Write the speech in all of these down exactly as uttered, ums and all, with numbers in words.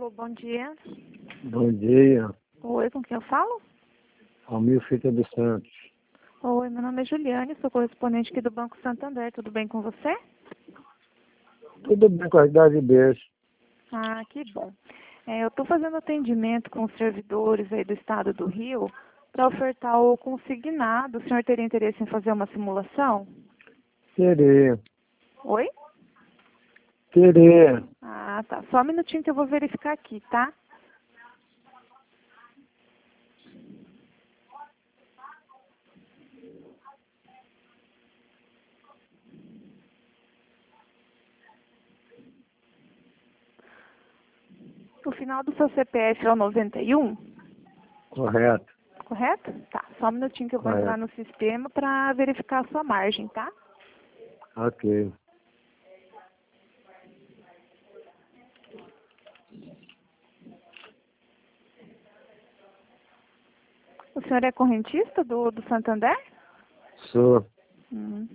Alô, bom dia. Bom dia, Oi, com quem eu falo? Almir Fita dos Santos. Oi, meu nome é Juliane, sou correspondente aqui do Banco Santander. Tudo bem com você? Tudo bem com a idade deles? Ah, que bom. É, eu estou fazendo atendimento com os servidores aí do estado do Rio para ofertar o consignado. O senhor teria interesse em fazer uma simulação? Teria, Oi? teria. Ah, tá. Só um minutinho que eu vou verificar aqui, tá? O final do seu C P F é o noventa e um, Correto, correto? Tá. Só um minutinho que eu vou entrar correto. no sistema para verificar a sua margem, tá? Ok. O senhor é correntista do, do Santander? Sou. Hum.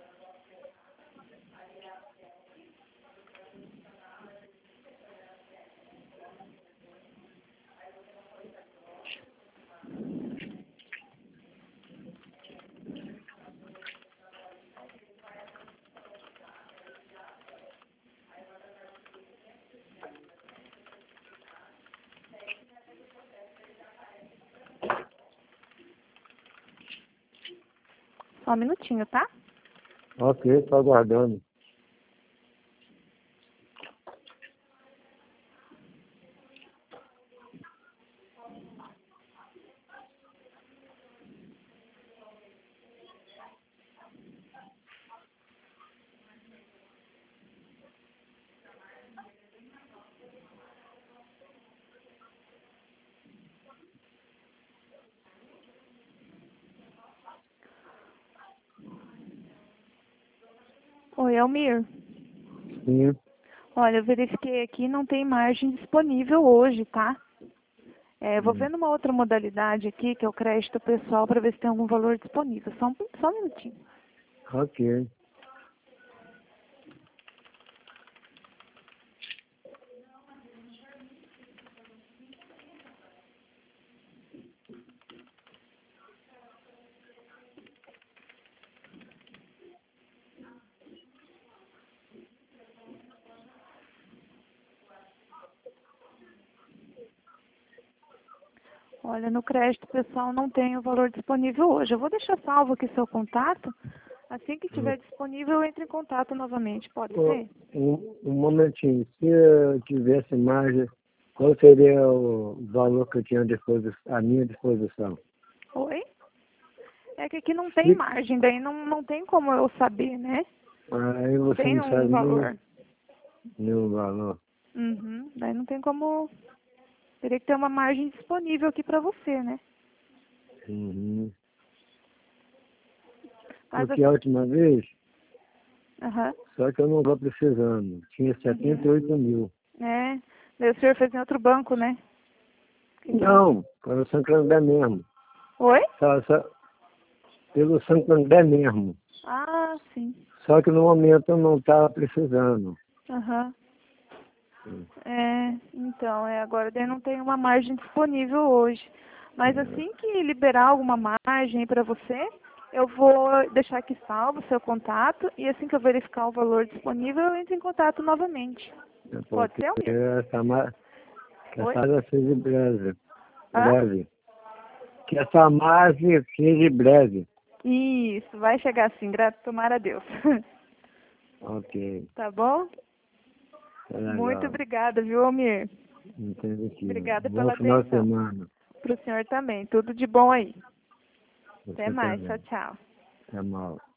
Só um minutinho, tá? Ok, estou aguardando. Oi, Almir. Sim. Olha, eu verifiquei aqui, não tem margem disponível hoje, tá? É, vou Hum. vendo uma outra modalidade aqui, que é o crédito pessoal, para ver se tem algum valor disponível. Só um, só um minutinho. Ok. Olha, no crédito pessoal não tem o valor disponível hoje. Eu vou deixar salvo aqui seu contato. Assim que Hum. tiver disponível, eu entro em contato novamente. Pode Ô, ser? Um, um momentinho. Se eu tivesse margem, qual seria o valor que eu tinha à disposição, à minha disposição? Oi? É que aqui não tem Se, margem, daí não, não tem como eu saber, né? aí Não você tem não um sabe nenhum, valor. nenhum valor. Uhum. Daí não tem como. Teria que ter uma margem disponível aqui para você, né? Uhum. Mas Porque a assim. última vez, Aham. só que eu não estou precisando. Tinha setenta e Uhum. oito mil. É. Daí o senhor fez em outro banco, né? Não, pelo Santander mesmo. Oi? Só, só, pelo Santander mesmo. Ah, sim. Só que no momento eu não estava precisando. Aham. É, então, é, agora daí não tem uma margem disponível hoje. Mas assim que liberar alguma margem para você, eu vou deixar aqui salvo o seu contato e assim que eu verificar o valor disponível, eu entro em contato novamente. É Pode porque ser, Almir? essa, ma- que Oi? essa área seja breve. Hã? breve. Que essa margem seja breve. Isso, vai chegar sim, graças tomara a Deus. Ok, Tá bom? tá Muito legal. obrigada, viu, Almir? Entendi aqui. Obrigada Bom pela final de atenção. semana. Para o senhor também. Tudo de bom aí. Até Você mais. Tchau, também. tchau. Até mal.